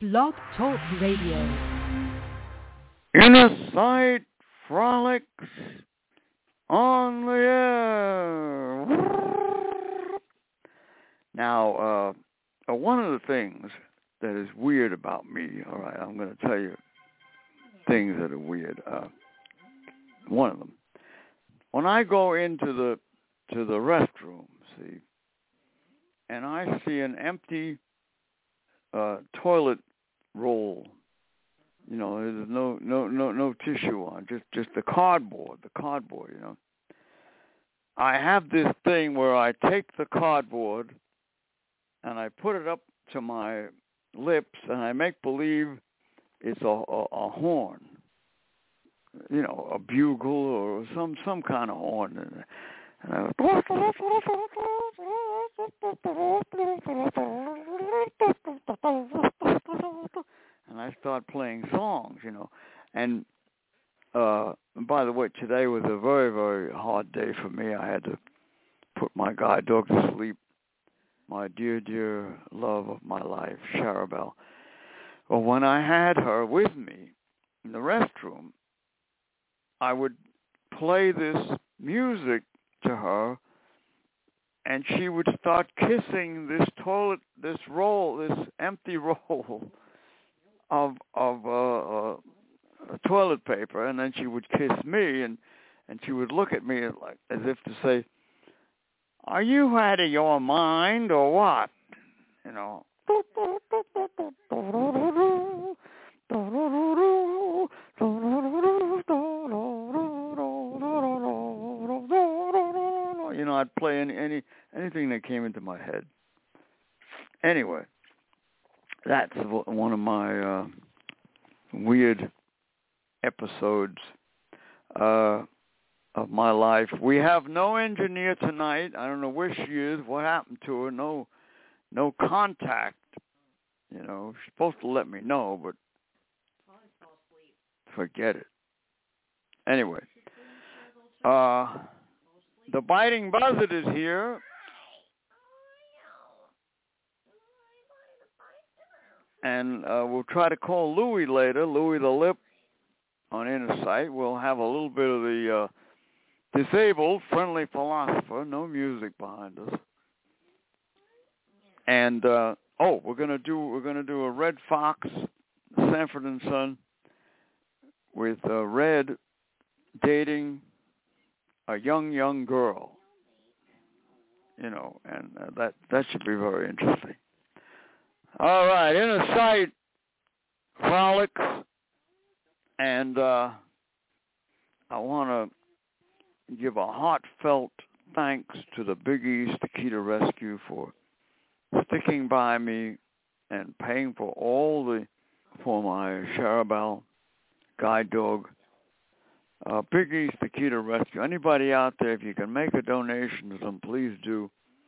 Blog Talk Radio. Inner Sight Frolics on the air. Now, one of the things that is weird about me, all right, I'm going to tell you things that are weird. One of them, when I go into the restroom, see, and I see an empty toilet roll. You know, there's no tissue on, just the cardboard, you know. I have this thing where I take the cardboard and I put it up to my lips and I make believe it's a horn, you know, a bugle or some kind of horn. And I start playing songs, you know. And by the way, today was a very, very hard day for me. I had to put my guide dog to sleep, my dear, dear love of my life, Charabelle. Well, when I had her with me in the restroom, I would play this music to her, and she would start kissing this empty roll of toilet paper, and then she would kiss me, and she would look at me like as if to say, "Are you out of your mind or what?" You know. You know, I'd play anything that came into my head. Anyway, that's one of my weird episodes of my life. We have no engineer tonight. I don't know where she is. What happened to her? No contact. You know, she's supposed to let me know, but forget it. Anyway, the biting buzzard is here. And we'll try to call Louie later, Louie the Lip on Inner Sight. We'll have a little bit of the disabled friendly philosopher, no music behind us. And we're gonna do a Red Fox, Sanford and Son, with Red dating a young girl. You know, and that should be very interesting. All right, Inner Sight Frolics, and I want to give a heartfelt thanks to the Big East Akita Rescue for sticking by me and paying for for my Charabelle guide dog. Big East Akita Rescue. Anybody out there, if you can make a donation to them, please do.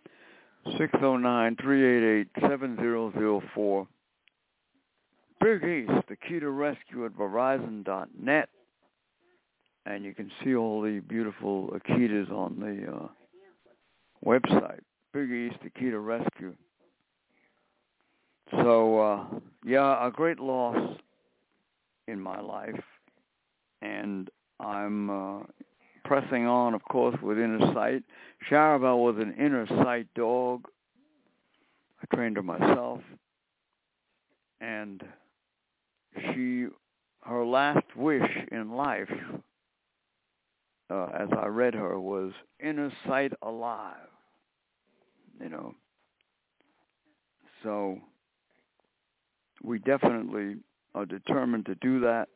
609-388-7004. Big East Akita Rescue at Verizon.net. And you can see all the beautiful Akitas on the website. Big East Akita Rescue. So, a great loss in my life. And I'm pressing on, of course, with Inner Sight. Charabelle was an Inner Sight dog. I trained her myself. And her last wish in life, as I read her, was Inner Sight alive. You know. So we definitely are determined to do that.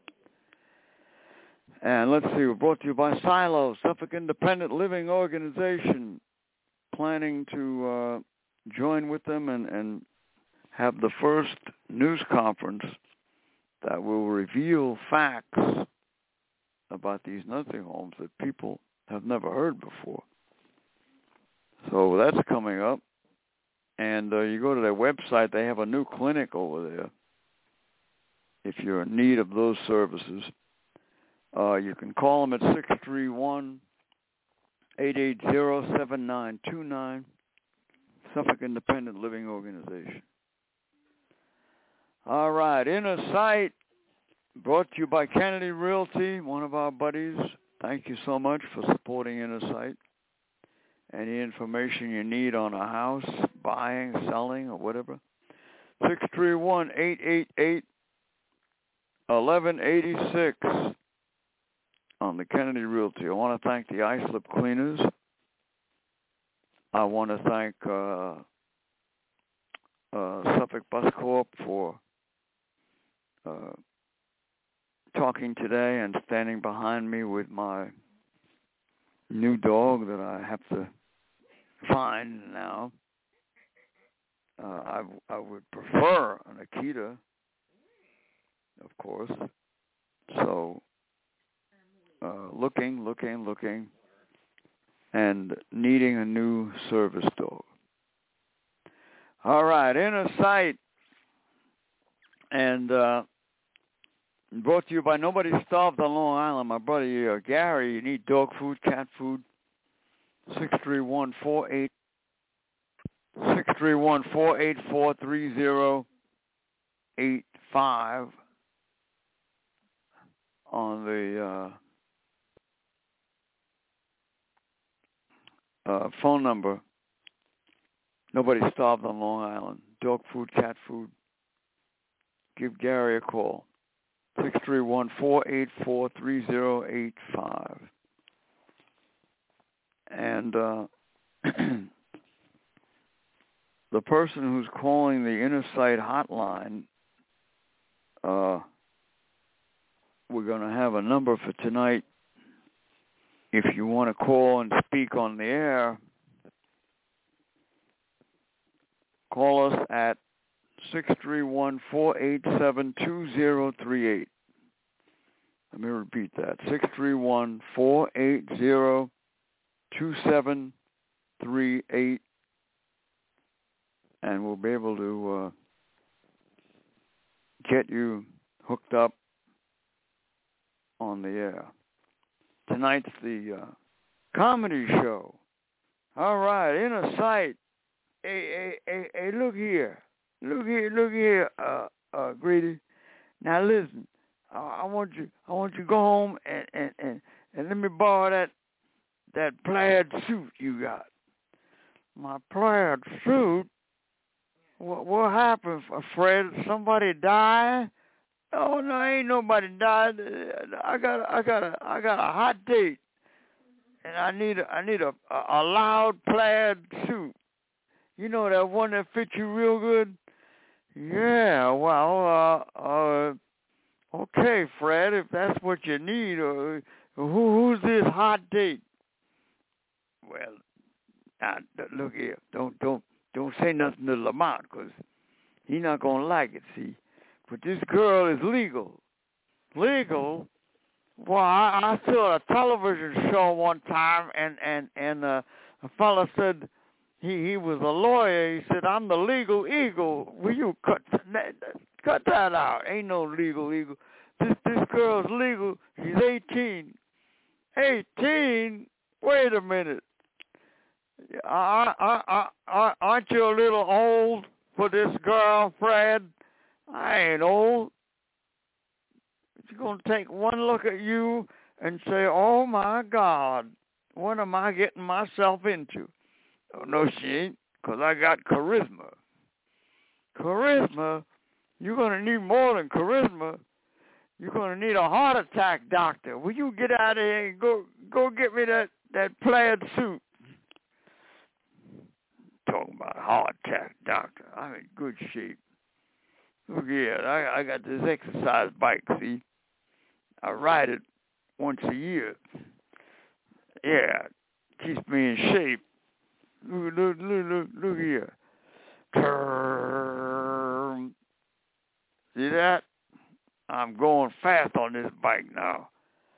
And let's see, we're brought to you by Silo, Suffolk Independent Living Organization, planning to join with them and have the first news conference that will reveal facts about these nursing homes that people have never heard before. So that's coming up. And you go to their website, they have a new clinic over there. If you're in need of those services, you can call them at 631-880-7929, Suffolk Independent Living Organization. All right, Inner Sight, brought to you by Kennedy Realty, one of our buddies. Thank you so much for supporting Inner Sight. Any information you need on a house, buying, selling, or whatever, 631-888-1186 on the Kennedy Realty. I want to thank the Islip Cleaners. I want to thank Suffolk Bus Corp for talking today and standing behind me with my new dog that I have to find now. I would prefer an Akita, of course. So looking, and needing a new service dog. All right, Inner Sight, and brought to you by Nobody Starved on Long Island. My brother Gary, you need dog food, cat food, 631-484-3085 on the phone number. Nobody Starved on Long Island. Dog food, cat food. Give Gary a call. 631-484-3085. And the person who's calling the Inner Sight hotline, we're going to have a number for tonight. If you want to call and speak on the air, call us at 631-487-2038. Let me repeat that, 631-480-2738, and we'll be able to get you hooked up on the air. Tonight's the comedy show. All right, Inner Sight. Hey, look here, Grady. Now listen, I want you to go home and let me borrow that plaid suit you got. My plaid suit? What happened, Fred? Somebody died? Oh no, ain't nobody died. I got a hot date, and I need a loud plaid suit. You know that one that fits you real good? Yeah, well, okay, Fred, if that's what you need, who's this hot date? Well, now, look here, don't say nothing to Lamont, because he's not going to like it, see? But this girl is legal. Legal? Well, I saw a television show one time, and a fella said, He was a lawyer. He said, I'm the legal eagle. Will you cut that out? Ain't no legal eagle. This girl's legal. She's 18. 18? Wait a minute. Aren't you a little old for this girl, Fred? I ain't old. She's going to take one look at you and say, oh, my God, what am I getting myself into? Oh, no, she ain't, because I got charisma. Charisma? You're going to need more than charisma. You're going to need a heart attack doctor. Will you get out of here and go get me that plaid suit? Talking about a heart attack doctor. I'm in good shape. Look here, I got this exercise bike, see? I ride it once a year. Yeah, keeps me in shape. Look here. See that? I'm going fast on this bike now.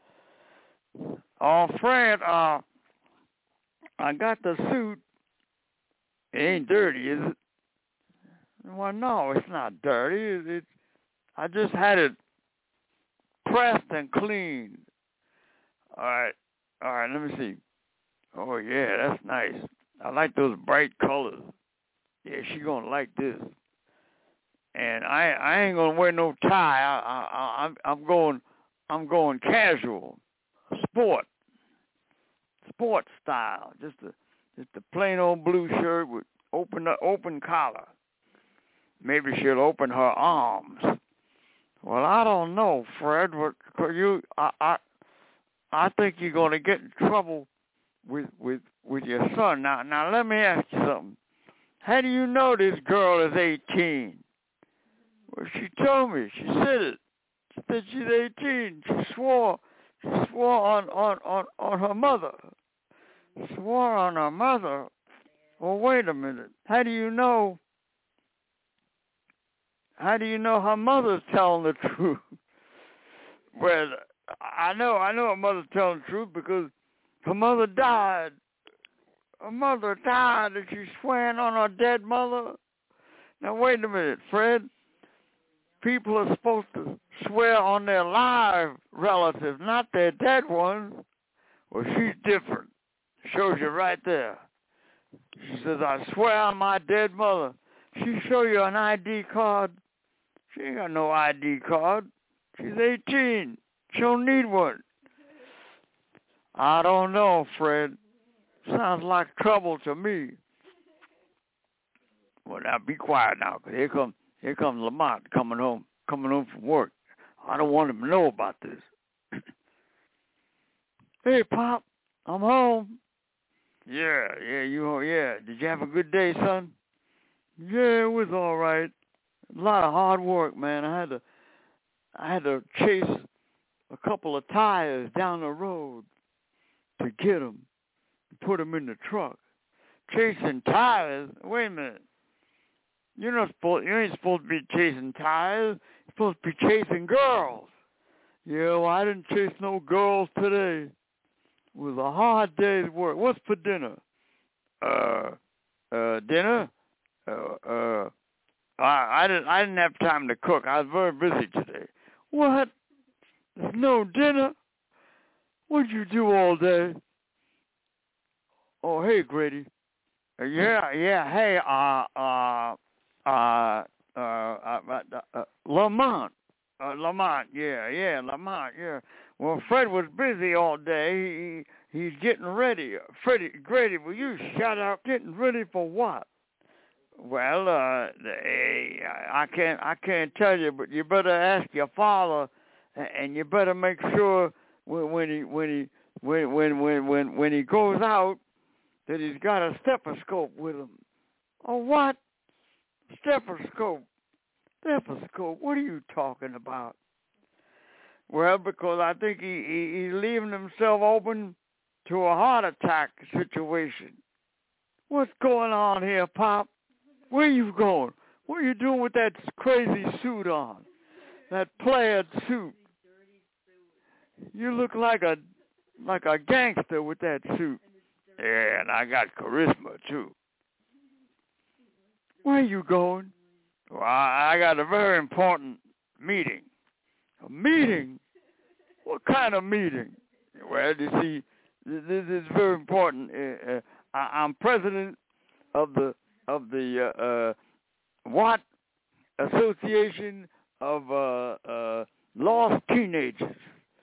Oh, Fred, I got the suit. It ain't dirty, is it? Well, no, it's not dirty. I just had it pressed and cleaned. All right, let me see. Oh, yeah, that's nice. I like those bright colors. Yeah, she's going to like this. and I ain't gonna wear no tie. I'm going casual, sport style. Just a plain old blue shirt with open collar. Maybe she'll open her arms. Well, I don't know, Fred. I think you're gonna get in trouble with your son. Now let me ask you something. How do you know this girl is 18? Well, she told me. She said it. She said she's 18. She swore on her mother. Swore on her mother. Well, wait a minute. How do you know her mother's telling the truth? Well, I know her mother's telling the truth because her mother died. Her mother died and she's swearing on her dead mother. Now, wait a minute, Fred. People are supposed to swear on their live relatives, not their dead ones. Well, she's different. Shows you right there. She says, I swear on my dead mother. She show you an ID card. She ain't got no ID card. She's 18. She don't need one. I don't know, Fred. Sounds like trouble to me. Well, now be quiet now, 'cause here comes Lamont coming home from work. I don't want him to know about this. Hey, Pop, I'm home. Yeah, yeah. Did you have a good day, son? Yeah, it was all right. A lot of hard work, man. I had to chase a couple of tires down the road to get them and put them in the truck. Chasing tires? Wait a minute. You ain't supposed to be chasing tires. You're supposed to be chasing girls. Yeah, well, I didn't chase no girls today. It was a hard day's work. What's for dinner? Dinner? I didn't have time to cook. I was very busy today. What? There's no dinner? What'd you do all day? Oh, hey, Grady. Yeah. Hey, Lamont. Lamont, yeah. Well, Fred was busy all day. He's getting ready. Grady, will you shut up? Getting ready for what? Well, I can't tell you, but you better ask your father, and you better make sure when he goes out that he's got a stethoscope with him. Oh, what? Stethoscope? What are you talking about? Well, because I think he's leaving himself open to a heart attack situation. What's going on here, Pop? Where you going? What are you doing with that crazy suit on? That plaid suit. You look like a gangster with that suit. Yeah, and I got charisma, too. Where are you going? Well, I got a very important meeting. A meeting? What kind of meeting? Well, you see, this is very important. I'm president of the Watt Association of Lost Teenagers.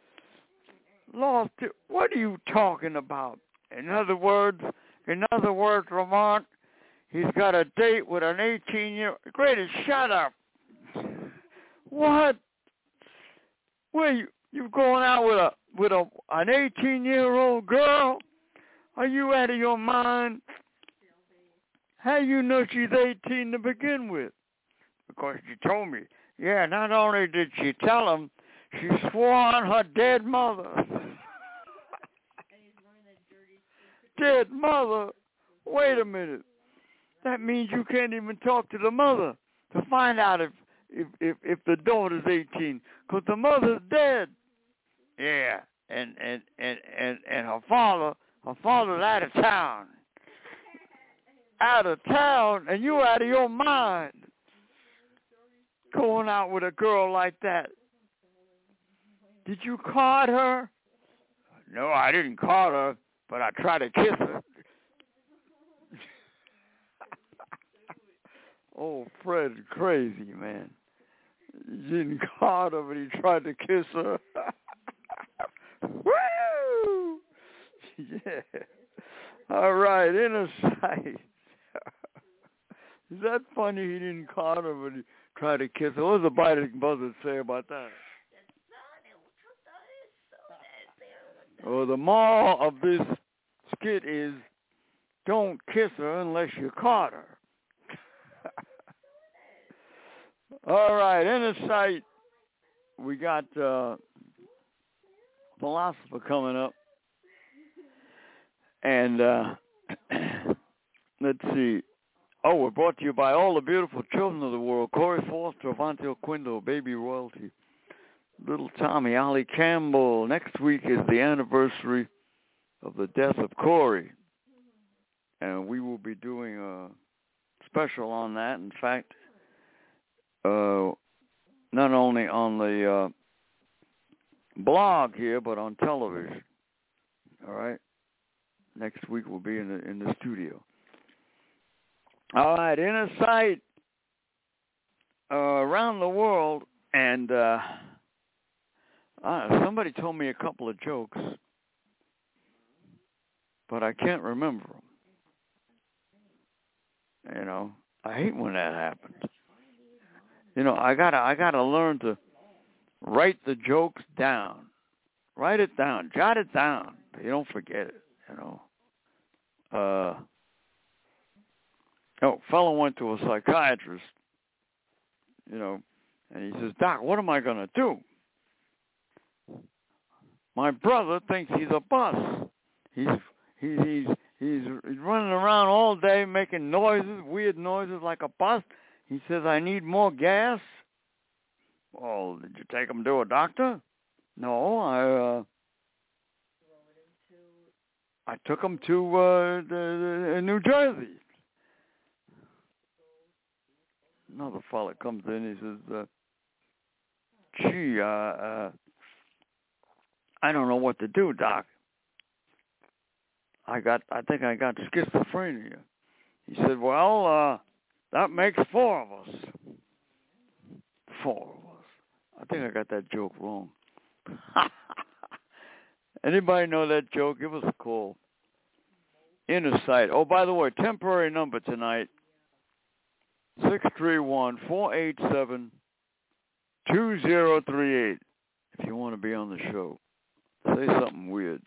What are you talking about? In other words, Lamont, he's got a date with an 18-year-old. Grady, shut up. What? Where you going out with an 18-year-old girl? Are you out of your mind? How you know she's 18 to begin with? Because she told me. Yeah, not only did she tell him, she swore on her dead mother. Dead mother? Wait a minute. That means you can't even talk to the mother to find out if the daughter's 18, because the mother's dead. Yeah, and her father's out of town. Out of town, and you out of your mind. Going out with a girl like that. Did you card her? No, I didn't card her, but I tried to kiss her. Oh, Fred, crazy, man. Getting caught up and he tried to kiss her. Woo! Yeah. All right, inner sight. Is that funny? He didn't caught her but he tried to kiss her. What does the biting buzzard say about that? Well, the moral of this skit is don't kiss her unless you caught her. All right, inner sight. We got philosopher coming up. And let's see. Oh, we're brought to you by all the beautiful children of the world. Corey Foster, Avante Quindo, Baby Royalty, Little Tommy, Ollie Campbell. Next week is the anniversary of the death of Corey. And we will be doing a special on that. In fact, not only on the blog here, but on television. All right? Next week we'll be in the studio. All right, inner sight around the world, and somebody told me a couple of jokes, but I can't remember them. You know, I hate when that happens. You know, I gotta learn to write the jokes down, write it down, jot it down. You don't forget it. You know. Fellow went to a psychiatrist, you know, and he says, "Doc, what am I going to do? My brother thinks he's a bus. He's running around all day making noises, weird noises like a bus. He says, I need more gas." Well, did you take him to a doctor? No, I took him to New Jersey. Another fella comes in, he says, gee, I don't know what to do, Doc. I think I got schizophrenia. He said, well, that makes four of us. Four of us. I think I got that joke wrong. Anybody know that joke? Give us a call. Inner Sight. Oh, by the way, temporary number tonight, 631-487-2038. If you want to be on the show, say something weird,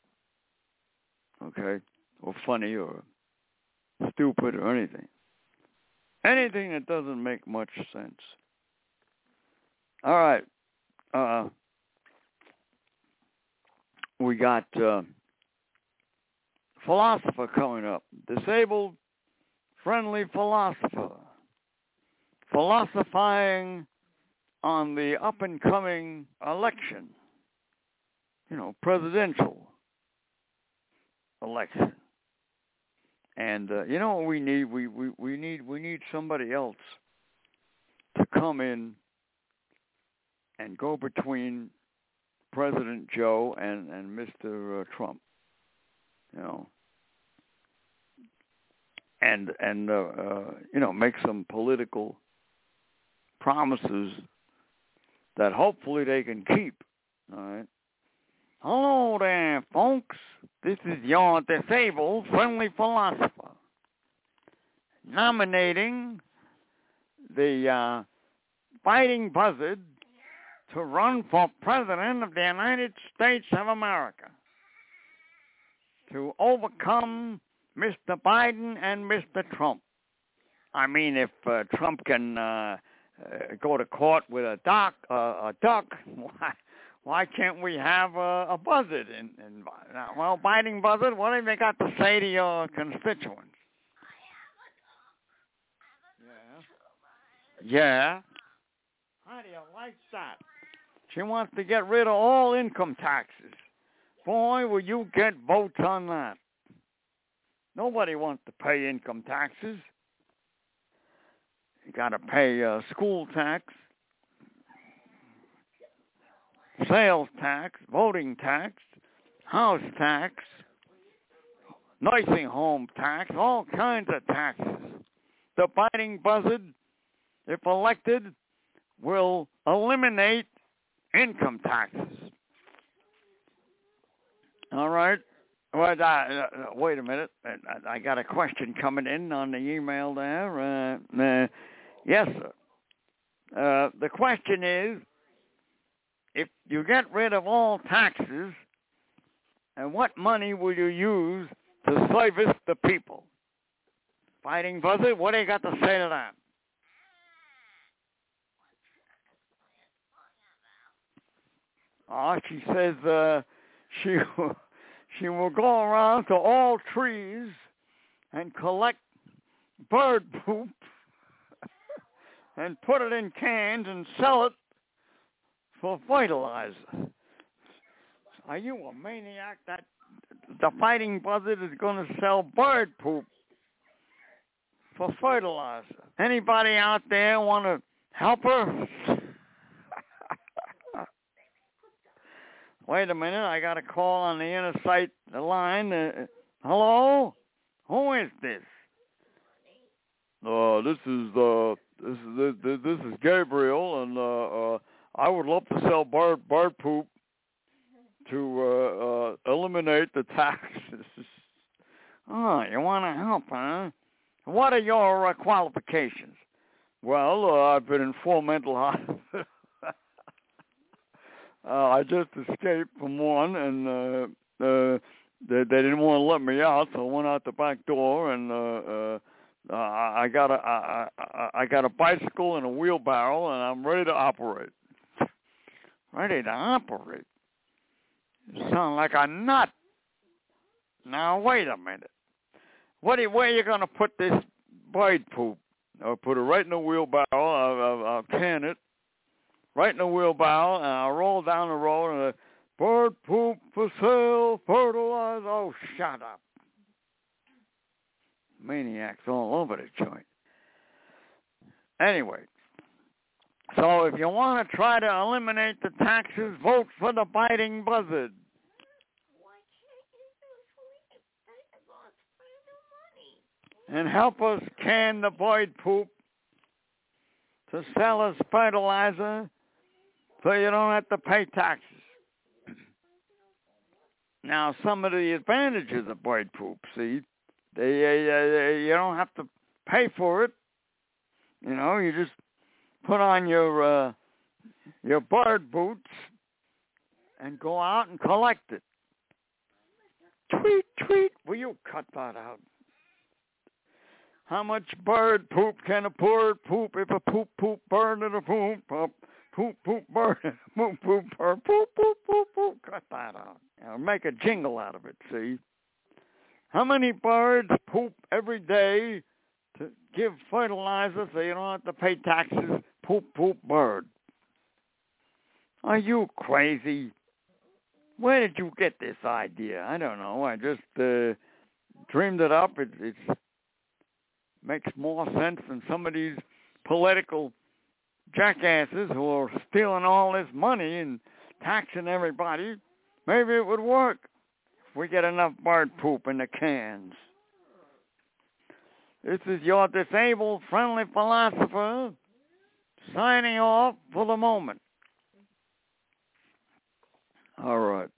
okay, or funny or stupid or anything. Anything that doesn't make much sense. All right. We got philosopher coming up. Disabled, friendly philosopher. Philosophizing on the up-and-coming election. You know, presidential election. And you know what we need? We need somebody else to come in and go between President Joe and Mr. Trump. You know, and you know, make some political promises that hopefully they can keep. All right. Hello there, folks. This is your disabled friendly philosopher nominating the fighting buzzard to run for president of the United States of America to overcome Mr. Biden and Mr. Trump. I mean, if Trump can go to court with a duck, why can't we have a buzzard? Well, biting buzzard, what have they got to say to your constituents? Yeah. How do you like that? She wants to get rid of all income taxes. Boy, will you get votes on that. Nobody wants to pay income taxes. You got to pay school tax, sales tax, voting tax, house tax, nursing home tax, all kinds of taxes. the Fighting Buzzard, if elected, will eliminate income taxes. All right. Well, wait a minute. I got a question coming in on the email there. Yes, sir. The question is, if you get rid of all taxes, and what money will you use to service the people? Fighting Buzzard, what do you got to say to that? She says she will go around to all trees and collect bird poop and put it in cans and sell it for fertilizer. Are you a maniac? That the Fighting Buzzard is going to sell bird poop for fertilizer? Anybody out there want to help her? Wait a minute, I got a call on the inner site line. Hello? Who is this? This is Gabriel, and I would love to sell bird poop to eliminate the taxes. Oh, you want to help, huh? What are your qualifications? Well, I've been in 4 mental hospitals. I just escaped from one, and they didn't want to let me out, so I went out the back door, and I got a bicycle and a wheelbarrow, and I'm ready to operate. Ready to operate? You sound like a nut. Now wait a minute. Where are you gonna put this bird poop? I'll put it right in the wheelbarrow. I'll can it. Right in the wheelbarrow, and I'll roll down the road, and bird poop for sale, fertilizer. Oh, shut up. Maniacs all over the joint. Anyway, so if you want to try to eliminate the taxes, vote for the Fighting Buzzard. Why can't you just leave? They're going to spend the money. And help us can the bird poop to sell as fertilizer, so you don't have to pay taxes. Now, some of the advantages of bird poop, see, you don't have to pay for it. You know, you just put on your bird boots and go out and collect it. Tweet, tweet. Will you cut that out? How much bird poop can a bird poop if a poop bird and a poop bird? Poop, bird, poop, bird, poop, poop, poop. Cut that out. I'll make a jingle out of it, see? How many birds poop every day to give fertilizer so you don't have to pay taxes? Poop, bird. Are you crazy? Where did you get this idea? I don't know. I just dreamed it up. It makes more sense than some of these political jackasses who are stealing all this money and taxing everybody. Maybe it would work if we get enough bird poop in the cans. This is your disabled friendly philosopher signing off for the moment. All right.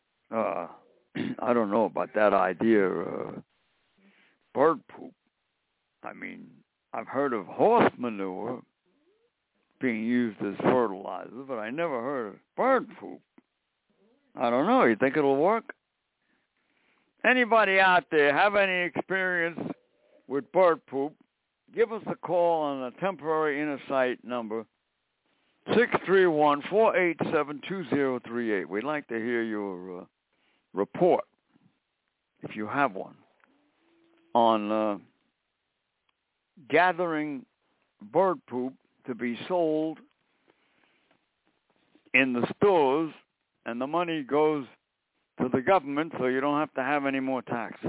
I don't know about that idea, bird poop. I mean, I've heard of horse manure being used as fertilizer, but I never heard of bird poop. I don't know. You think it'll work? Anybody out there have any experience with bird poop? Give us a call on the temporary inner site number 631-487-2038. We'd like to hear your report, if you have one, on gathering bird poop to be sold in the stores, and the money goes to the government so you don't have to have any more taxes.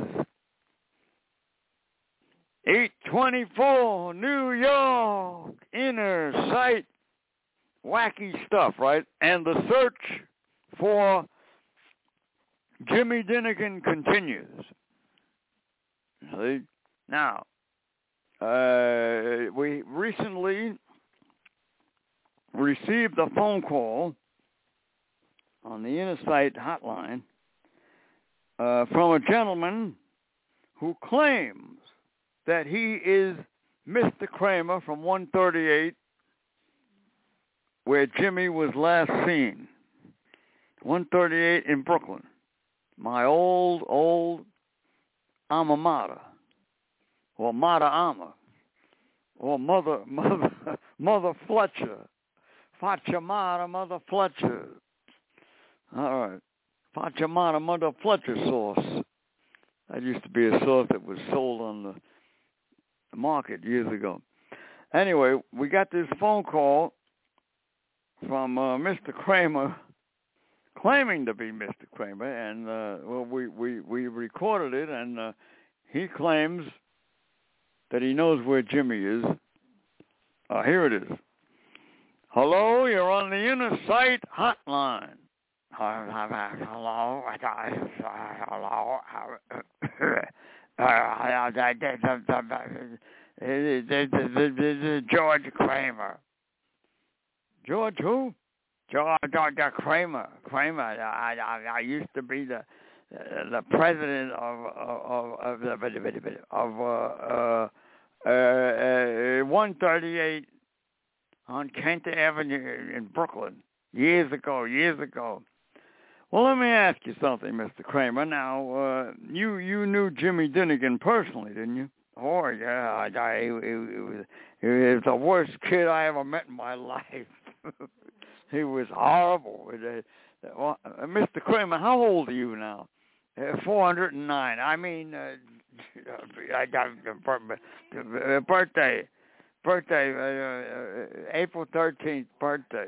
824 New York, inner site, wacky stuff, right? And the search for Jimmy Dinnigan continues. See? Now, we recently received a phone call on the Inner Sight hotline from a gentleman who claims that he is Mr. Kramer from 138, where Jimmy was last seen. 138 in Brooklyn, my old alma mater, or mater alma, or Mother Fletcher, Fachamata Mother Fletcher. All right, Fachamata Mother Fletcher sauce. That used to be a sauce that was sold on the market years ago. Anyway, we got this phone call from Mr. Kramer, claiming to be Mr. Kramer, and we recorded it, and he claims that he knows where Jimmy is. Here it is. Hello, you're on the Inner Sight hotline. Hello. George Kramer. George who? George Kramer. I used to be the president of 138 on Kent Avenue in Brooklyn years ago. Well, let me ask you something, Mr. Kramer. Now, you knew Jimmy Dinnigan personally, didn't you? Oh yeah, he was the worst kid I ever met in my life. He was horrible. Mr. Kramer, how old are you now? 409. I mean, I got birthday, April 13th birthday.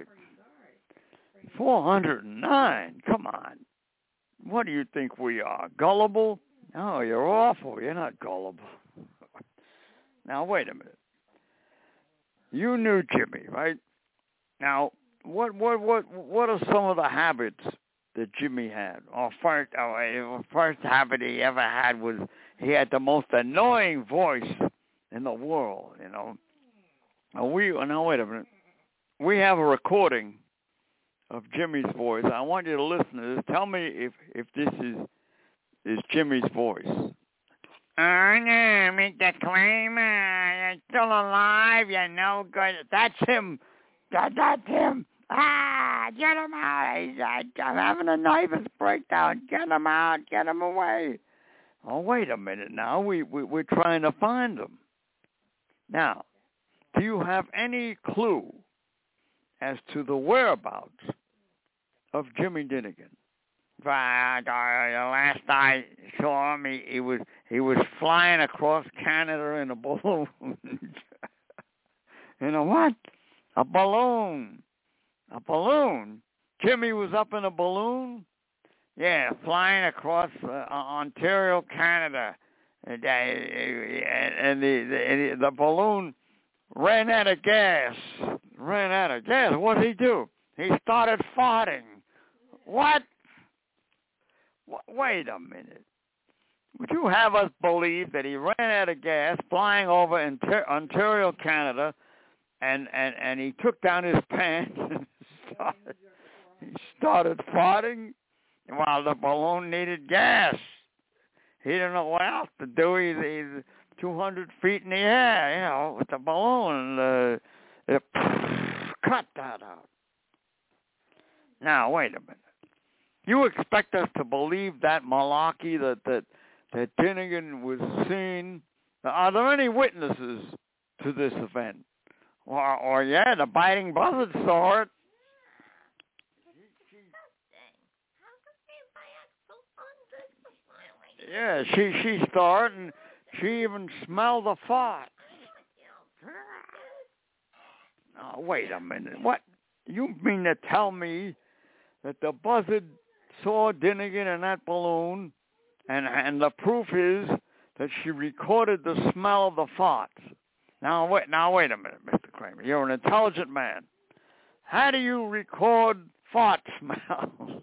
409. Come on. What do you think we are? Gullible? No, you're awful. You're not gullible. Now wait a minute. You knew Jimmy, right? Now, what are some of the habits that Jimmy had? First habit he ever had was he had the most annoying voice in the world, you know. Now wait a minute. We have a recording of Jimmy's voice. I want you to listen to this. Tell me if this is Jimmy's voice. Oh no, Mr. Kramer, you're still alive. You're no good. That's him. That's him. Get him out. I'm having a nervous breakdown. Get him out. Get him away. Oh, wait a minute now. We're trying to find him. Now, do you have any clue as to the whereabouts of Jimmy Dinnigan? The last I saw him, he was flying across Canada in a balloon. In a what? A balloon. A balloon? Jimmy was up in a balloon? Yeah, flying across Ontario, Canada. And the balloon ran out of gas. What did he do? He started farting. What? Wait a minute. Would you have us believe that he ran out of gas flying over Ontario, Canada, and he took down his pants and started farting while the balloon needed gas? He didn't know what else to do. He's 200 feet in the air, you know, with the balloon. Cut that out. Now, wait a minute. You expect us to believe that malarkey that Dinnigan was seen? Are there any witnesses to this event? Or yeah, the biting buzzard saw it. Yeah, she saw it, and she even smelled the fart. Oh, wait a minute. What? You mean to tell me that the buzzard saw Dinnigan in that balloon, and the proof is that she recorded the smell of the farts? Now wait a minute, Mr. Kramer. You're an intelligent man. How do you record fart smells?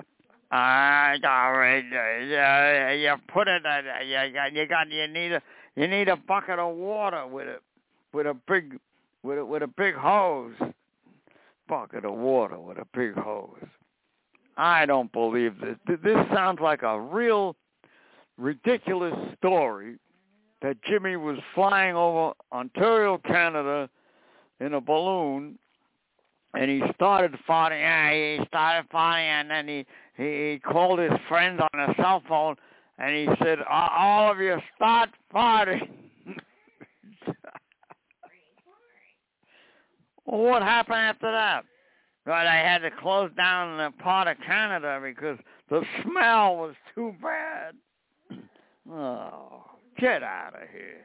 You put it. You need a bucket of water with a big hose. Bucket of water with a big hose. I don't believe this. This sounds like a real ridiculous story that Jimmy was flying over Ontario, Canada in a balloon, and he started farting. Yeah, he started farting, and then he called his friends on a cell phone, and he said, all of you start farting. Well, what happened after that? Well, they had to close down the part of Canada because the smell was too bad. Oh, get out of here.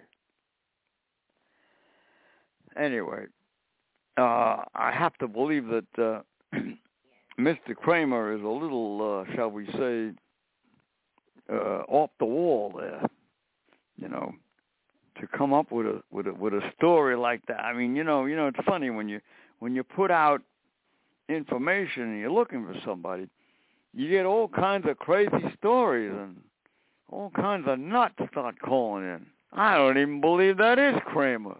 Anyway, I have to believe that Mr. Kramer is a little, shall we say, off the wall there. You know, to come up with a story like that. I mean, you know, it's funny when you put out information and you're looking for somebody, you get all kinds of crazy stories and all kinds of nuts start calling in. I don't even believe that is Kramer.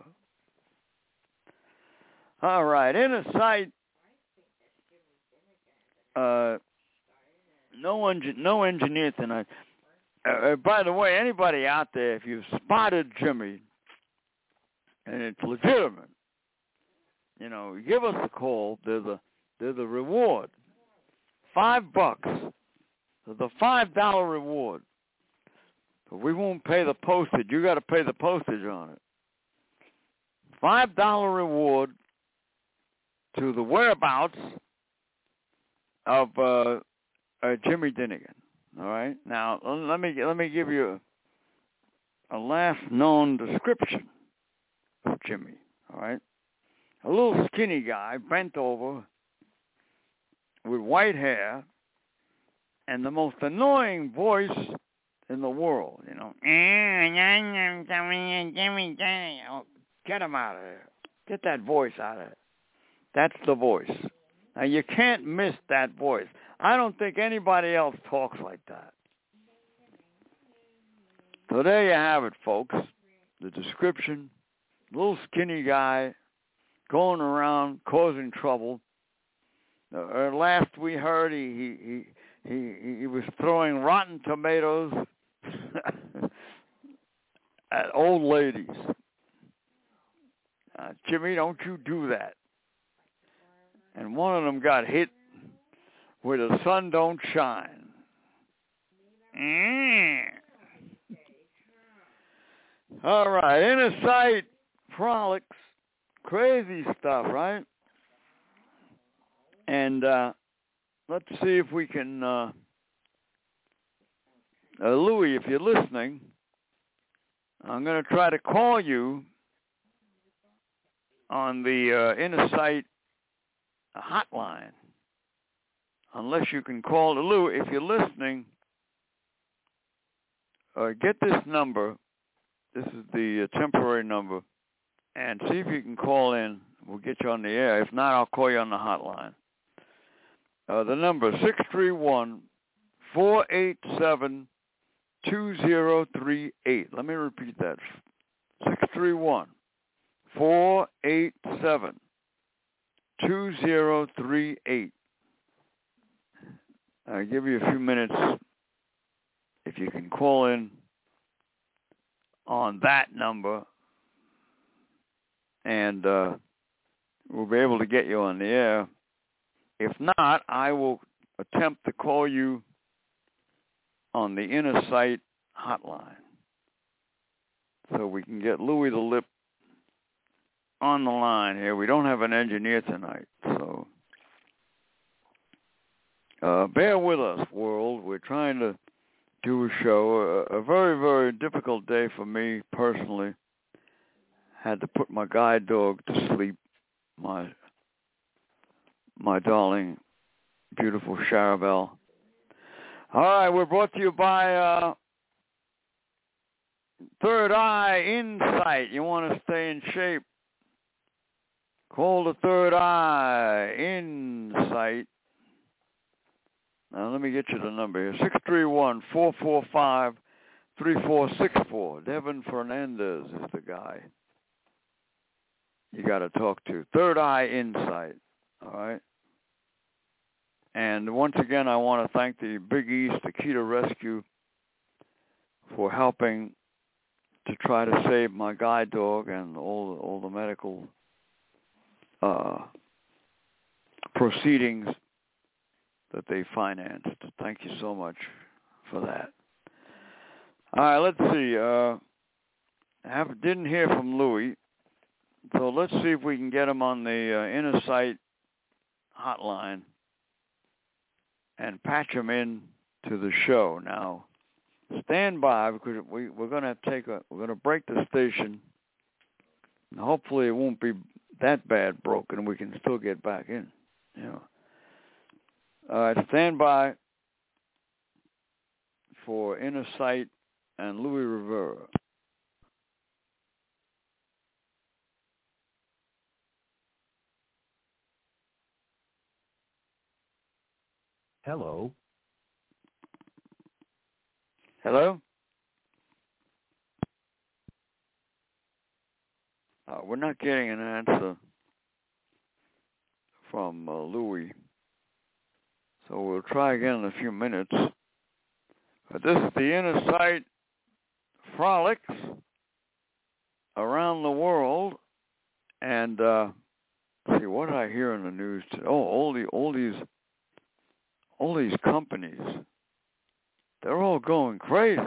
All right, Inner Sight. No engineer tonight. By the way, anybody out there, if you've spotted Jimmy and it's legitimate, you know, give us a call. There's a reward, $5. There's a $5 reward. But we won't pay the postage. You got to pay the postage on it. $5 reward to the whereabouts of Jimmy Dinnigan. All right. Now let me give you a last known description of Jimmy. All right. A little skinny guy, bent over, with white hair, and the most annoying voice in the world. You know. Oh, get him out of there. Get that voice out of there. That's the voice. Now, you can't miss that voice. I don't think anybody else talks like that. So there you have it, folks. The description. Little skinny guy going around causing trouble. Last we heard, he was throwing rotten tomatoes at old ladies. Jimmy, don't you do that. And one of them got hit where the sun don't shine. All right, Inner Sight frolics, crazy stuff, right? And let's see if we can, Louis, if you're listening, I'm going to try to call you on the Inner Sight hotline. Unless you can call Lou, if you're listening, get this number. This is the temporary number, and see if you can call in. We'll get you on the air. If not, I'll call you on the hotline. The number is 631-487-2038. Let me repeat that. 631-487-2038. I'll give you a few minutes if you can call in on that number, and we'll be able to get you on the air. If not, I will attempt to call you on the Inner Sight hotline so we can get Louis the Lip on the line here. We don't have an engineer tonight, so bear with us, world. We're trying to do a show. A very, very difficult day for me personally. Had to put my guide dog to sleep, my darling, beautiful Charabelle. All right, we're brought to you by Third Eye Insight. You want to stay in shape, call the Third Eye Insight. Now, let me get you the number here, 631-445-3675. 3464. Devin Fernandez is the guy you got to talk to. Third Eye Insight. All right. And once again, I want to thank the Big East Akita Rescue for helping to try to save my guide dog and all the medical proceedings that they financed. Thank you so much for that. All right, let's see. Didn't hear from Louis, so let's see if we can get him on the Inner Sight hotline and patch him in to the show. Now, stand by because we're going to break the station. And hopefully, it won't be that bad broken. We can still get back in. You know. All right, stand by for Inner Sight and Louis Rivera. Hello. Hello? We're not getting an answer from Louis, so we'll try again in a few minutes. But this is the Inner Sight Frolics around the world, and see what did I hear in the news today? Oh, all these companies, they're all going crazy.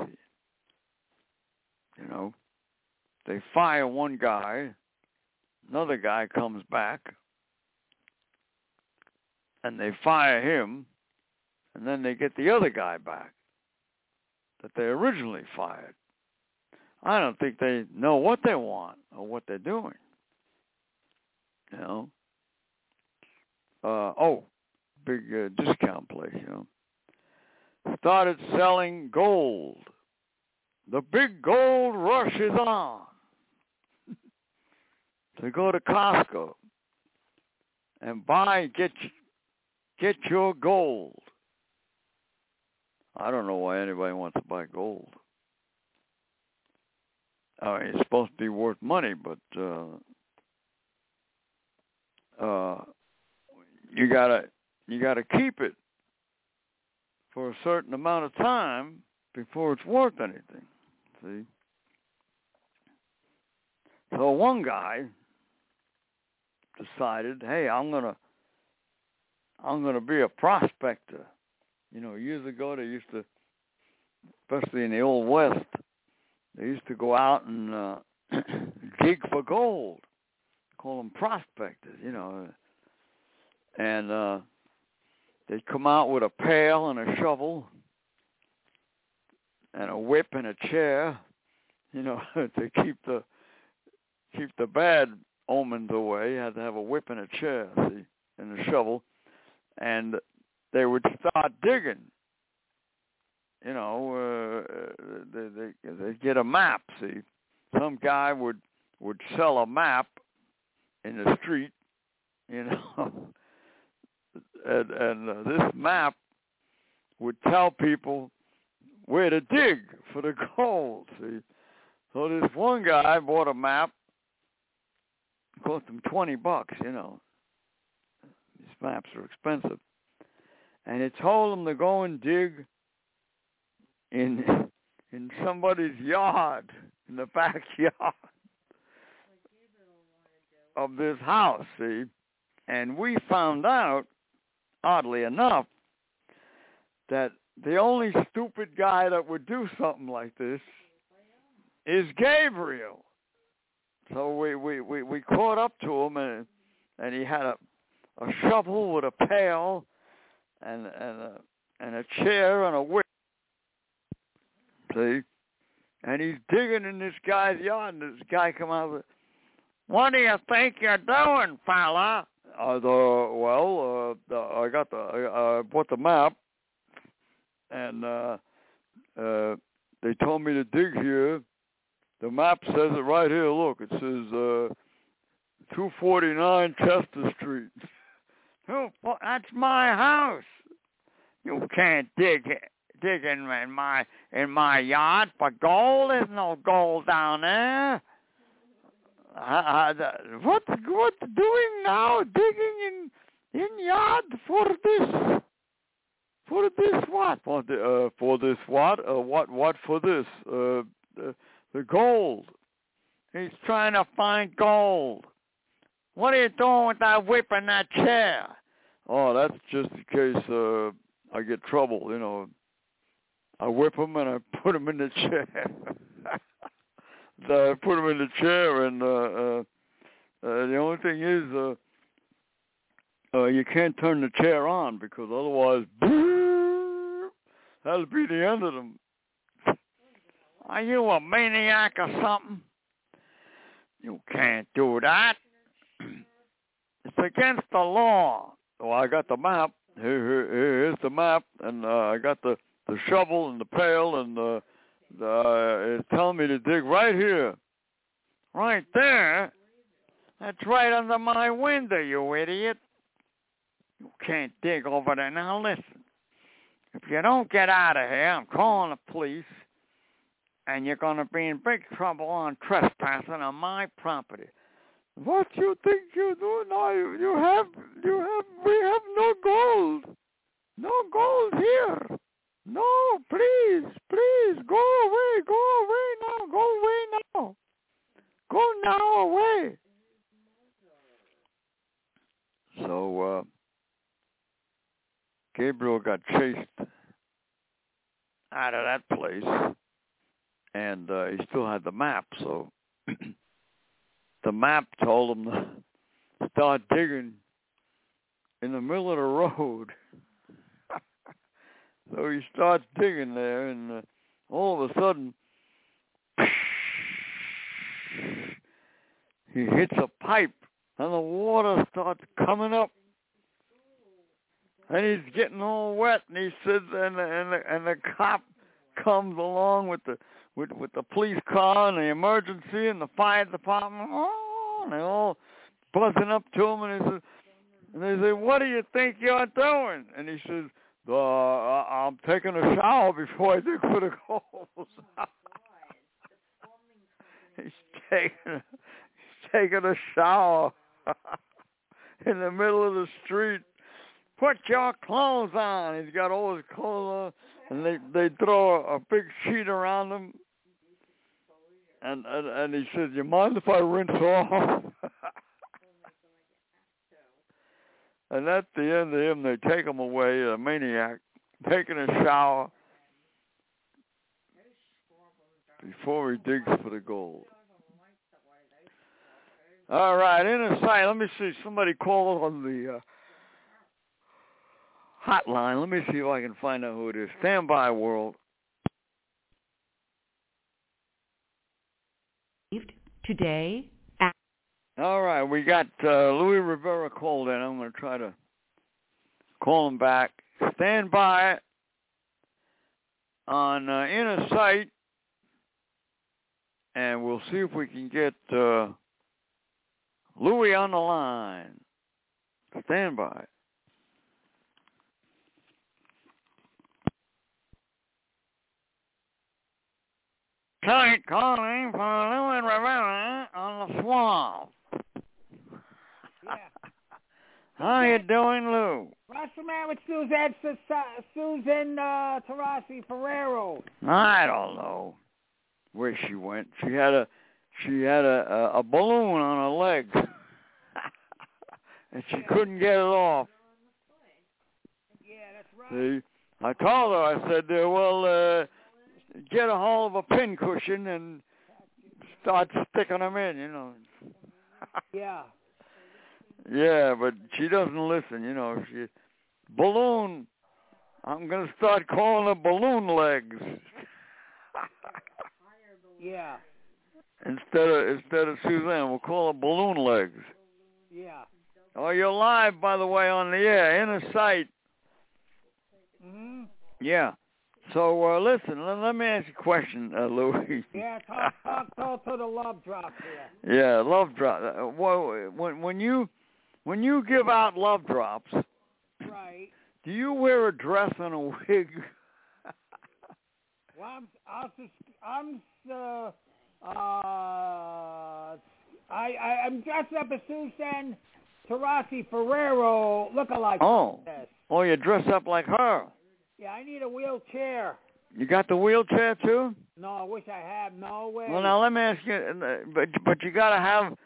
You know, they fire one guy, another guy comes back, and they fire him, and then they get the other guy back that they originally fired. I don't think they know what they want or what they're doing. You know? Big discount place, you know. Started selling gold. The big gold rush is on. So go to Costco and get your gold. I don't know why anybody wants to buy gold. I mean, it's supposed to be worth money, but you gotta keep it for a certain amount of time before it's worth anything. See? So one guy decided, hey, I'm gonna be a prospector. You know, years ago they used to, especially in the Old West, they used to go out and dig for gold. Call them prospectors, you know. And they'd come out with a pail and a shovel and a whip and a chair, you know, to keep the bad omens away. You had to have a whip and a chair, see, and a shovel. And they would start digging. You know, they'd get a map, see. Some guy would sell a map in the street, you know. And this map would tell people where to dig for the gold, see. So this one guy bought a map, cost him $20, you know. These maps are expensive. And it told him to go and dig in somebody's yard, in the backyard of this house, see. And we found out, oddly enough, that the only stupid guy that would do something like this is Gabriel. So we caught up to him, and he had a shovel with a pail and a chair and a whip. See? And he's digging in this guy's yard, and this guy come out with, "What do you think you're doing, fella?" I bought the map, and they told me to dig here. The map says it right here. Look, it says 249 Chester Street. Oh, well, that's my house. You can't dig digging in my yard for gold? There's no gold down there. What's doing now? Digging in yard for this? For this what? For this what? What for this? The gold. He's trying to find gold. What are you doing with that whip and that chair? Oh, that's just in case I get trouble, you know. I whip him and I put him in the chair. So I put him in the chair, and the only thing is you can't turn the chair on because otherwise, that'll be the end of them. Are you a maniac or something? You can't do that. It's against the law. Oh, I got the map. Here's the map, and I got the shovel and the pail, and it's telling me to dig right here. Right there? That's right under my window, you idiot. You can't dig over there. Now listen, if you don't get out of here, I'm calling the police, and you're going to be in big trouble on trespassing on my property. What you think you're doing now? We have no gold. No gold here. No, please, go away now, go away now. Go now away. So, Gabriel got chased out of that place, and he still had the map, so the map told him to start digging in the middle of the road. So he starts digging there, and all of a sudden, he hits a pipe, and the water starts coming up, and he's getting all wet. And he says, and the cop comes along with the police car and the emergency and the fire department. Oh, and they're all buzzing up to him, and they say, "What do you think you're doing?" And he says, I'm taking a shower before I dig for the gold. He's taking a shower in the middle of the street. Put your clothes on. He's got all his clothes on, and they throw a big sheet around him. And he says, "You mind if I rinse off?" And at the end of him, they take him away, a maniac, taking a shower before he digs for the gold. All right, inner sight. Let me see. Somebody called on the hotline. Let me see if I can find out who it is. Stand by, world. Today. All right, we got Louis Rivera called in. I'm going to try to call him back. Stand by on inner sight, and we'll see if we can get Louis on the line. Stand by. Tight calling for Louis Rivera on the swamp. Yeah. How you doing, Lou? Man with Susan Tarasi Ferrero. I don't know where she went. She had a balloon on her leg, and she couldn't get it off. Yeah, that's right. See, I told her. I said, well, get a hold of a pin cushion and start sticking them in, you know. Yeah. Yeah, but she doesn't listen, you know. Balloon. I'm going to start calling her balloon legs. Yeah. Instead of Suzanne, we'll call her balloon legs. Yeah. Oh, you're live, by the way, on the air, inner sight. Mm-hmm. Yeah. So, listen, let me ask you a question, Louis. Yeah, talk to the love drop here. Yeah, love drop. When you give out love drops, right? Do you wear a dress and a wig? Well, I'm dressed up as Susan Taurasi Ferrero lookalike. Oh. Contest. Oh, you dress up like her. Yeah, I need a wheelchair. You got the wheelchair too? No, I wish I had. No way. Well, now let me ask you, but you gotta have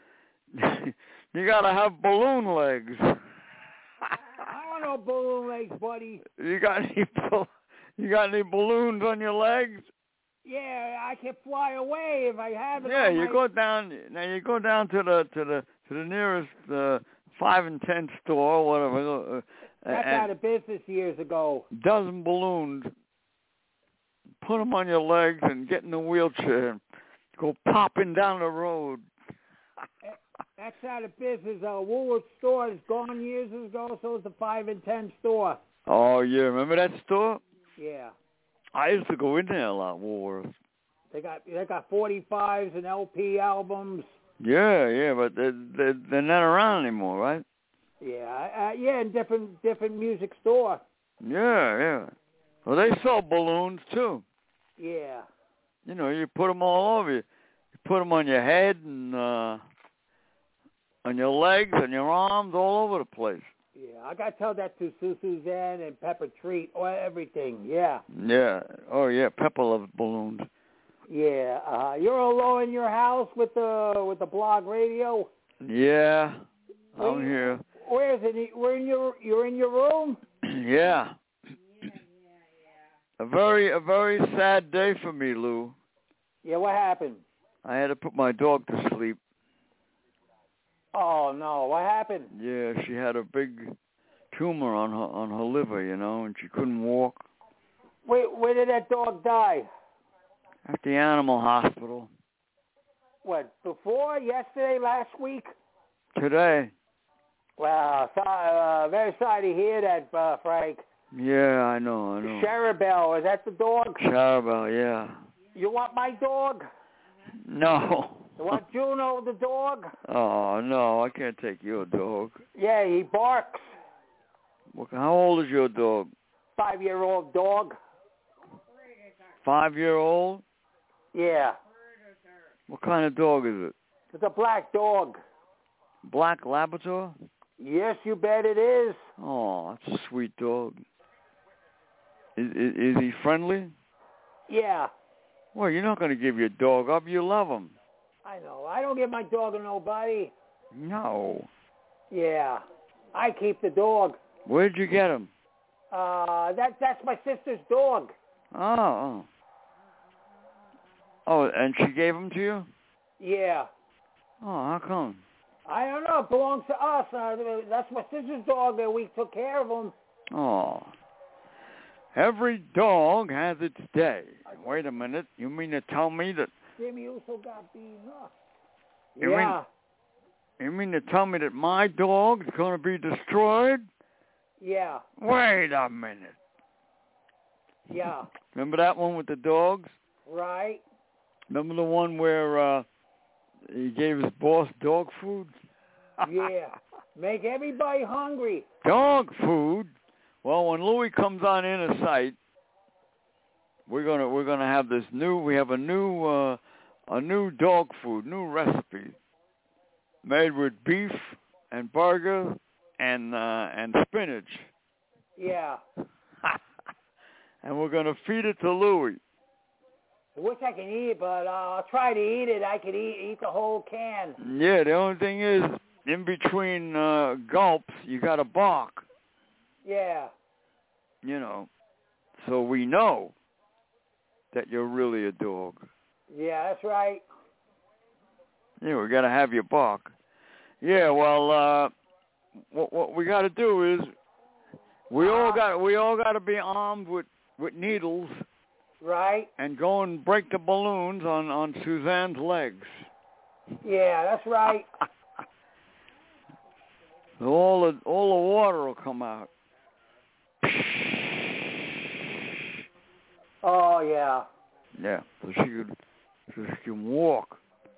balloon legs. I don't know balloon legs, buddy. You got any balloons on your legs? Yeah, I can fly away if I have it. Yeah, you go down to the nearest 5 and 10 store or whatever. That's out of business years ago. Dozen balloons. Put them on your legs and get in the wheelchair and go popping down the road. That's out of business. Woolworth store is gone years ago, so it's a 5 and 10 store. Oh, yeah. Remember that store? Yeah. I used to go in there a lot, Woolworth. They got 45s and LP albums. Yeah, but they're not around anymore, right? Yeah, in different music store. Yeah. Well, they sell balloons, too. Yeah. You know, you put them all over you. You put them on your head and on your legs and your arms, all over the place. Yeah, I got to tell that to Suzanne and Pepper Treat or everything, yeah. Yeah. Oh, yeah, Pepper loves balloons. Yeah. You're alone in your house with the blog radio? Yeah, I'm here. Where is it? You're in your room? Yeah. A very sad day for me, Lou. Yeah, what happened? I had to put my dog to sleep. Oh no, what happened? Yeah, she had a big tumor on her liver, you know, and she couldn't walk. Where did that dog die? At the animal hospital. What, before, yesterday, last week? Today. Well, very sorry to hear that, Frank. Yeah, I know. Charabelle, is that the dog? Charabelle, yeah. You want my dog? No. You want Juno the dog? Oh, no, I can't take your dog. Yeah, he barks. How old is your dog? 5-year-old dog. 5-year-old? Yeah. What kind of dog is it? It's a black dog. Black Labrador? Yes, you bet it is. Oh, that's a sweet dog. Is he friendly? Yeah. Well, you're not going to give your dog up. You love him. I know. I don't give my dog to nobody. No. Yeah. I keep the dog. Where'd you get him? That's my sister's dog. Oh, and she gave him to you? Yeah. Oh, how come? I don't know. It belongs to us. That's my sister's dog, and we took care of him. Oh. Every dog has its day. Wait a minute. You mean to tell me that... Jimmy also got beaten up. You mean to tell me that my dog's going to be destroyed? Yeah. Wait a minute. Yeah. Remember that one with the dogs? Right. Remember the one where he gave his boss dog food? Yeah. Make everybody hungry. Dog food? Well, when Louis comes on Inner Sight, we're gonna have this new. We have a new dog food, new recipe, made with beef and burger and spinach. Yeah. And we're gonna feed it to Louis. I wish I could eat it, but I'll try to eat it. I could eat the whole can. Yeah, the only thing is, in between gulps, you got to bark. Yeah. You know, so we know that you're really a dog. Yeah, that's right. Yeah, we got to have you bark. Yeah, well, what we got to do is we all got to be armed with needles. Right. And go and break the balloons on Suzanne's legs. Yeah, that's right. All the water will come out. Oh yeah. Yeah, so she can walk.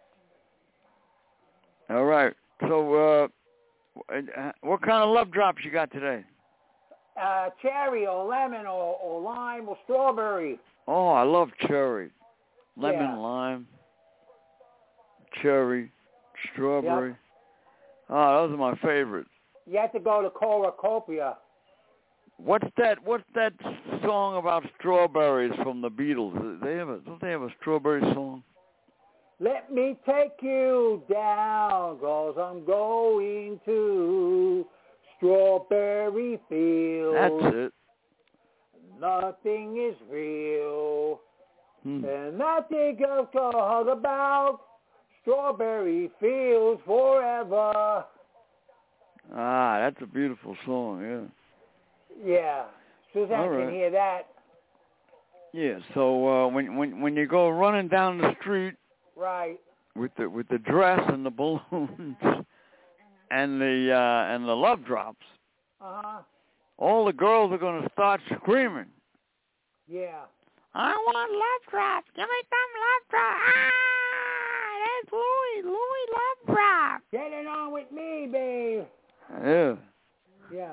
All right. So, what kind of love drops you got today? cherry or lemon or lime or strawberry. Oh, I love cherry. Lemon, Yeah. lime, cherry, strawberry. Yep. Oh, those are my favorites. You have to go to Cornucopia. What's that song about strawberries from the Beatles? Don't they have a strawberry song? Let me take you down, 'cause I'm going to strawberry fields. That's it. Nothing is real. Hmm. And nothing can talk about strawberry fields forever. Ah, that's a beautiful song, yeah. Yeah. Suzanne All right. can hear that. Yeah, so when you go running down the street Right. with the dress and the balloons and the love drops, Uh-huh. all the girls are going to start screaming. Yeah. I want love drops. Give me some love drops. Ah, that's Louis. Louis love drops. Get it on with me, babe. Yeah. Yeah.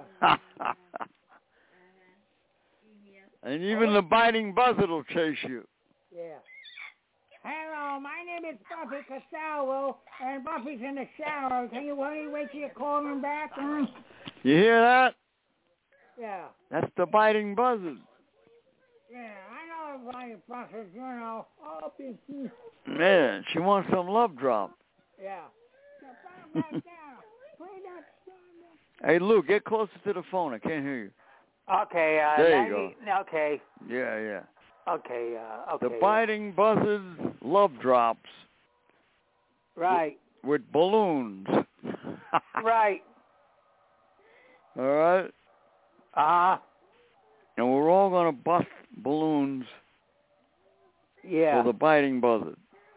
And even the biting buzzard will chase you. Yeah. Hello, my name is Buffy Costello, and Buffy's in the shower. Can you wait till you call him back? You hear that? Yeah. That's the biting buzzard. Yeah, I know about your buzzards, you know. Oh, Yeah, she wants some love drop. yeah. So put 'em back down. Put that Hey, Lou, get closer to the phone. I can't hear you. Okay, There you go. Okay. Yeah. Okay, The biting buzzard's love drops Right. with balloons. Right. All right? Uh-huh. And we're all going to bust balloons Yeah. for the biting buzzard.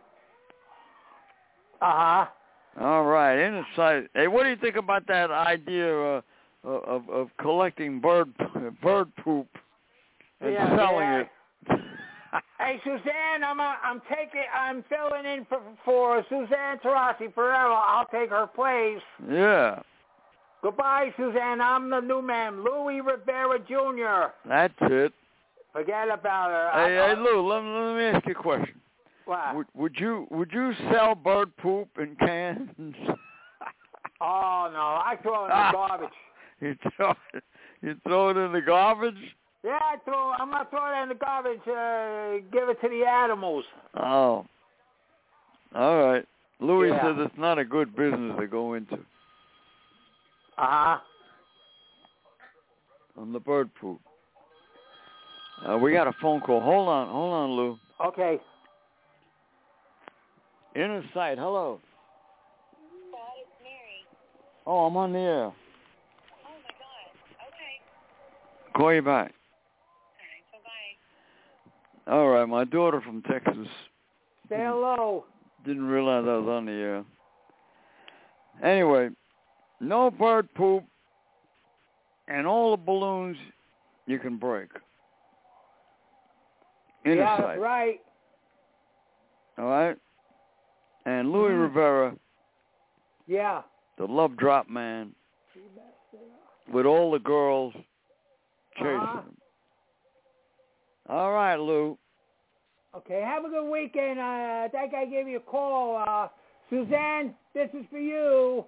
Uh-huh. All right, in sight. Hey, what do you think about that idea of collecting bird poop and selling it? Hey, Suzanne, I'm filling in for Suzanne Tarasi forever. I'll take her place. Yeah. Goodbye, Suzanne. I'm the new man, Louis Rivera Jr. That's it. Forget about her. Hey, Lou, let me ask you a question. What? Would you sell bird poop in cans? Oh no, I throw it in the garbage. You throw it in the garbage? Yeah, I'm gonna throw it in the garbage. Give it to the animals. Oh. All right. Louis Yeah. says it's not a good business to go into. Uh-huh. On the bird poop. We got a phone call. Hold on, Lou. Okay. Inner sight. Hello. Dad, it's Mary. Oh, I'm on the air. Oh, my God. Okay. Call you back. All right, bye-bye. All right. My daughter from Texas Say hello. didn't realize I was on the air. Anyway, no bird poop and all the balloons you can break. Inner Yeah, sight. that's right. All right? And Louis Rivera, Yeah. the love drop man, with all the girls chasing him. All right, Lou. Okay, have a good weekend. I think I gave you a call. Suzanne, this is for you.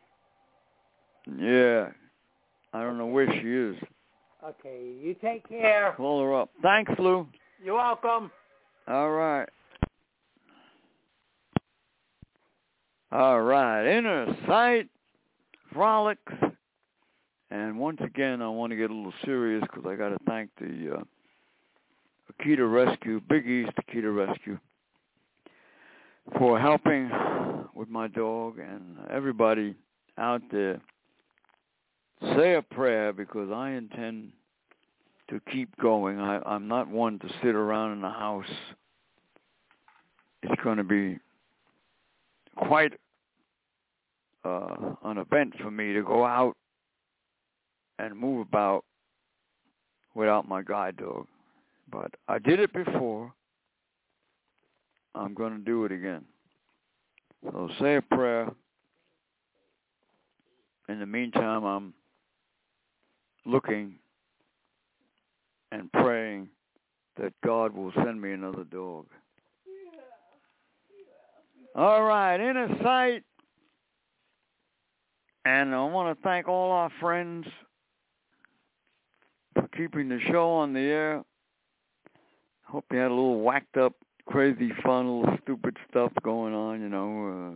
Yeah. I don't know where she is. Okay, you take care. Call her up. Thanks, Lou. You're welcome. All right. All right. Inner sight, frolics. And once again, I want to get a little serious because I got to thank the Akita Rescue, Big East Akita Rescue, for helping with my dog, and everybody out there. Say a prayer because I intend to keep going. I'm not one to sit around in the house. It's going to be quite an event for me to go out and move about without my guide dog. But I did it before. I'm going to do it again. So say a prayer. In the meantime, I'm looking that God will send me another dog. All right, Inner Sight. And I want to thank all our friends for keeping the show on the air. Hope you had a little whacked up, crazy, fun, little stupid stuff going on, you know.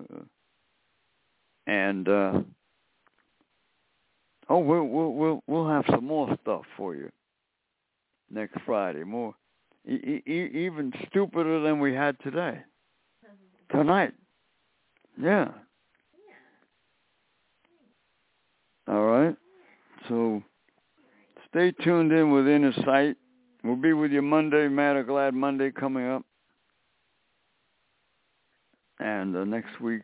We'll have some more stuff for you next Friday. More, even stupider than we had today. Tonight. Yeah. All right. So stay tuned in with Inner Sight. We'll be with you Monday, Mad or Glad Monday coming up. And next week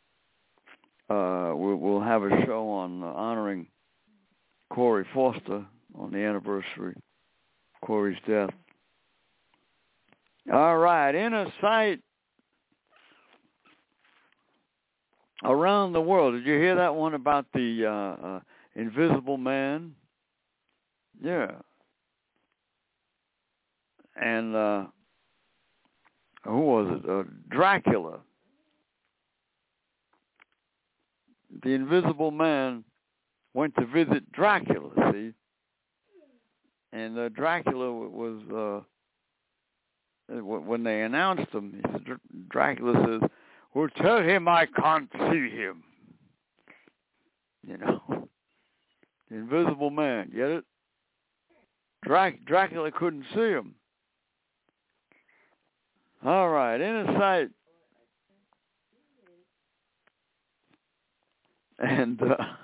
we'll have a show on honoring Corey Foster on the anniversary of Corey's death. All right, Inner Sight. Around the world. Did you hear that one about the Invisible Man? Yeah. And who was it? Dracula. The Invisible Man went to visit Dracula, see? And Dracula was, when they announced him, he said, Dracula says, well, tell him I can't see him. You know, the Invisible Man, get it? Dracula couldn't see him. All right, Inner Sight. And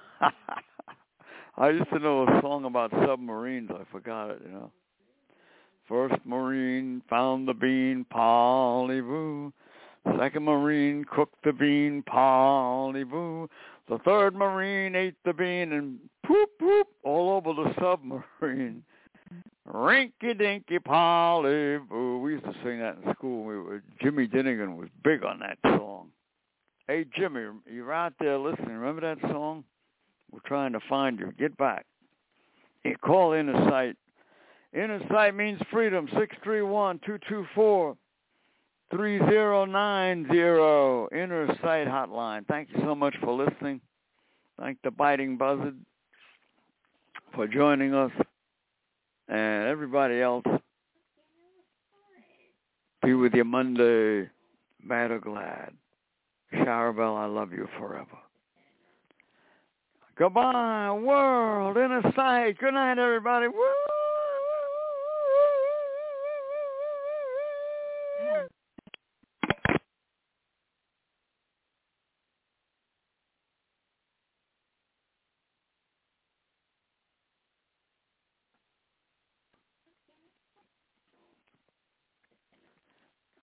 I used to know a song about submarines. I forgot it, you know. First Marine found the bean, Polly-Voo. Second Marine cooked the bean, Polly-Voo. The third Marine ate the bean and poop, poop, all over the submarine. Rinky-dinky, Polly-Voo. We used to sing that in school. Jimmy Dinnigan was big on that song. Hey, Jimmy, you're out there listening. Remember that song? We're trying to find you. Get back. You call Inner Sight. Inner Sight means freedom. 631-224. 3090 Inner Sight Hotline. Thank you so much for listening. Thank the Biting Buzzard for joining us. And everybody else, be with you Monday, mad or glad. Shower Bell, I love you forever. Goodbye, world, Inner Sight. Good night, everybody. Woo!